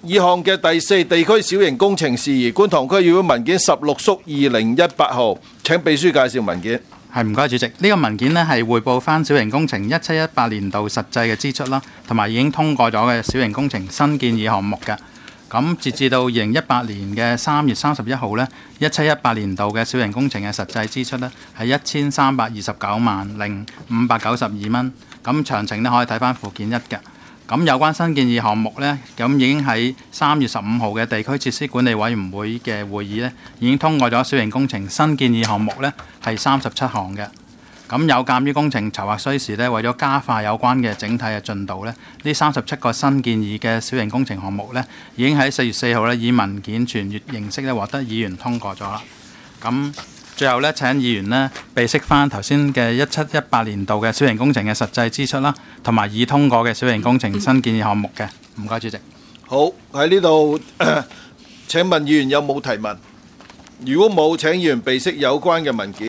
議項嘅第4地區小型工程事宜，觀塘區議會文件16/2018號，請秘書介紹文件。 係，唔該主席。呢個文件呢係匯報翻小型工程17-18年度實際嘅支出啦，同埋已經通過咗嘅小型工程新建議項目嘅。咁截至到2018年嘅3月31號呢，17-18年度嘅小型工程嘅實際支出呢係1329萬0592蚊。咁詳情呢可以睇翻附件1嘅。咁有關新建議項目呢，咁已經喺3月15號嘅地區設施管理委員會嘅會議呢，已經通過咗小型工程新建議項目呢係37項嘅。咁有鑑於工程籌劃需時呢，為咗加快有關嘅整體嘅進度呢，呢37個新建議嘅小型工程項目呢，已經喺4月4號呢以文件傳閱形式呢獲得議員通過咗啦。咁最後呢，請議員呢備悉翻頭先嘅17-18年度嘅小型工程嘅實際支出啦，同埋已通過嘅小型工程新建議項目嘅。唔該，主席。 好，喺呢度請問議員有冇提問？如果冇，請議員備悉有關嘅文件。